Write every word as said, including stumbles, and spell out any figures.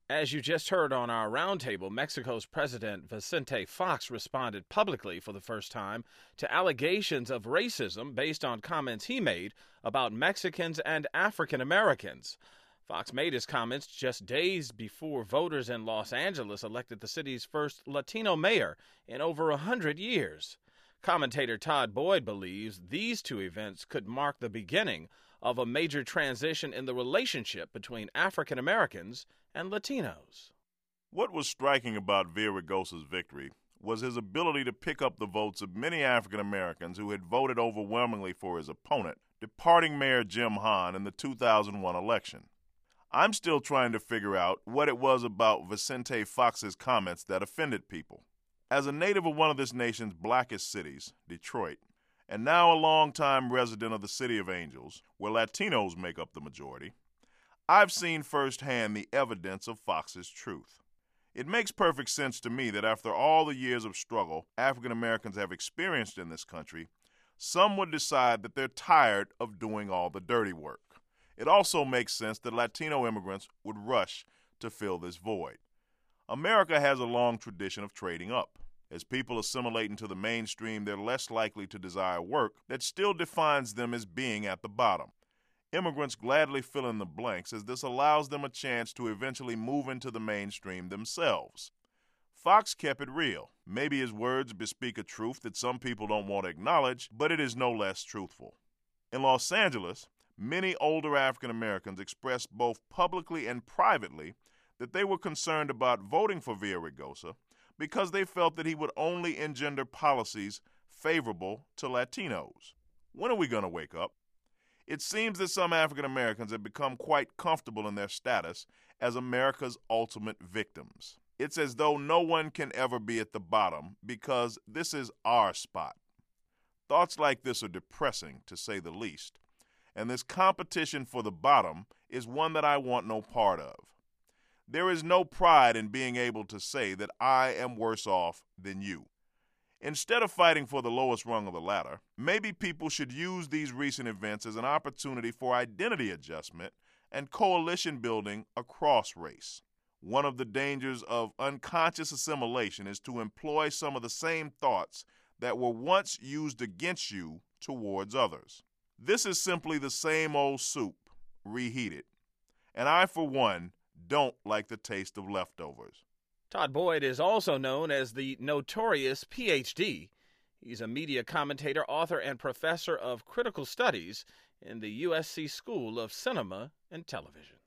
As you just heard on our roundtable, Mexico's President Vicente Fox responded publicly for the first time to allegations of racism based on comments he made about Mexicans and African Americans. Fox made his comments just days before voters in Los Angeles elected the city's first Latino mayor in over a hundred years. Commentator Todd Boyd believes these two events could mark the beginning of a major transition in the relationship between African Americans and Latinos. What was striking about Villaraigosa's victory was his ability to pick up the votes of many African Americans who had voted overwhelmingly for his opponent, departing Mayor Jim Hahn, in the two thousand one election. I'm still trying to figure out what it was about Vicente Fox's comments that offended people. As a native of one of this nation's blackest cities, Detroit, and now a longtime resident of the City of Angels, where Latinos make up the majority, I've seen firsthand the evidence of Fox's truth. It makes perfect sense to me that after all the years of struggle African Americans have experienced in this country, some would decide that they're tired of doing all the dirty work. It also makes sense that Latino immigrants would rush to fill this void. America has a long tradition of trading up. As people assimilate into the mainstream, they're less likely to desire work that still defines them as being at the bottom. Immigrants gladly fill in the blanks as this allows them a chance to eventually move into the mainstream themselves. Fox kept it real. Maybe his words bespeak a truth that some people don't want to acknowledge, but it is no less truthful. In Los Angeles, many older African Americans expressed both publicly and privately that they were concerned about voting for Villaraigosa because they felt that he would only engender policies favorable to Latinos. When are we going to wake up? It seems that some African Americans have become quite comfortable in their status as America's ultimate victims. It's as though no one can ever be at the bottom because this is our spot. Thoughts like this are depressing, to say the least, and this competition for the bottom is one that I want no part of. There is no pride in being able to say that I am worse off than you. Instead of fighting for the lowest rung of the ladder, maybe people should use these recent events as an opportunity for identity adjustment and coalition building across race. One of the dangers of unconscious assimilation is to employ some of the same thoughts that were once used against you towards others. This is simply the same old soup, reheated. And I, for one, don't like the taste of leftovers. Todd Boyd is also known as the Notorious P H D. He's a media commentator, author, and professor of critical studies in the U S C School of Cinema and Television.